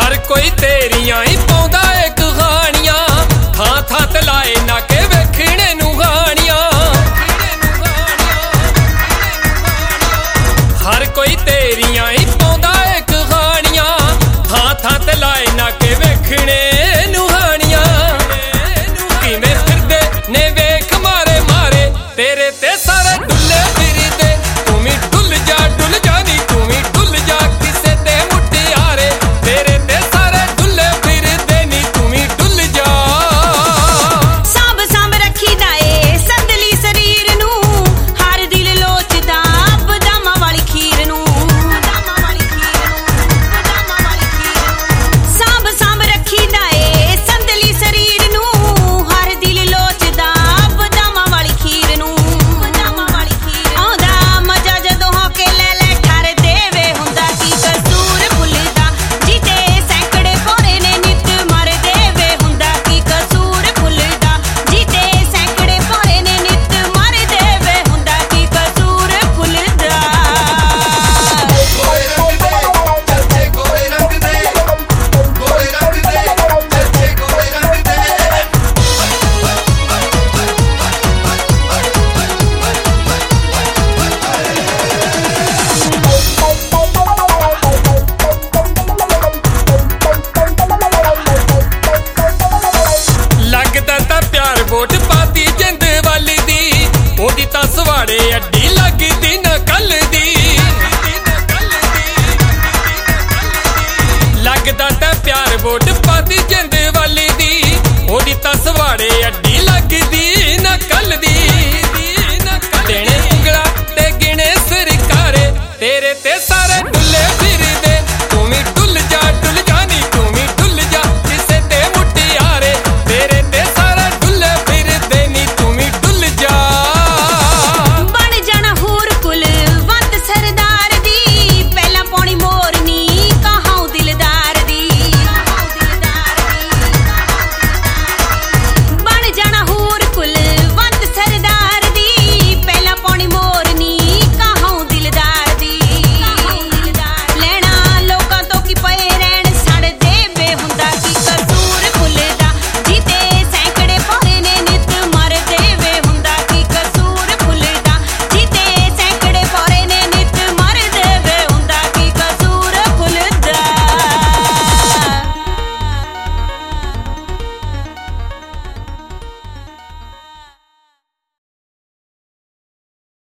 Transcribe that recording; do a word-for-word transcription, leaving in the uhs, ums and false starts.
हर कोई तेरियां ही पाउंदा ए कहानियां थां थां ते लाए नाके वेखणे नूं गाणियां हर कोई तेरियां ही पाउंदा ए कहानियां थां थां ते लाए नाके वेखणे नूं गाणियां किवें फिरदे ने वेख मारे मारे तेरे ते सारे डुल्ले फिरदे तू भी डुल जा डुल जा नी तू भी डुल जा किसे ते मुटियारे तेरे ते सारे डुल्ले फिरदे नी तू भी डुल जा सांभ सांभ रखी दा ए संदली शरीर नू हर दिल लोचदा बदामां वाली खीर नू बदामां वाली खीर नू बदामां वाली खीर सांभ सांभ रखी दा ए संदली शरीर नू हर दिल लोचदा बदामां वाली खीर नू बदामां वाली खीर आउंदा मजा जदों होके ले ले ठर देवे हुंदा की कसूर भुलदा जीते सैकड़े भोरे ने नित मर देवे हुंदा की कसूर भुलदा जीते सैकड़े भोरे ने नित मर देवे हुंदा की कसूर भुलदा गोरे रंग दे चर्चे गोरे रंग दे गोरे रंग दे चर्चे गोरे रंग दे लगदा तां प्यार वोट पाती जिंद वाली दी ओदी तां सवाड़े अड्डी लगदी ना कल दी लगदा तां प्यार वोट पाती जिंद वाली दी ओदी तां सवाड़े अड्डी लगदी ना कल दी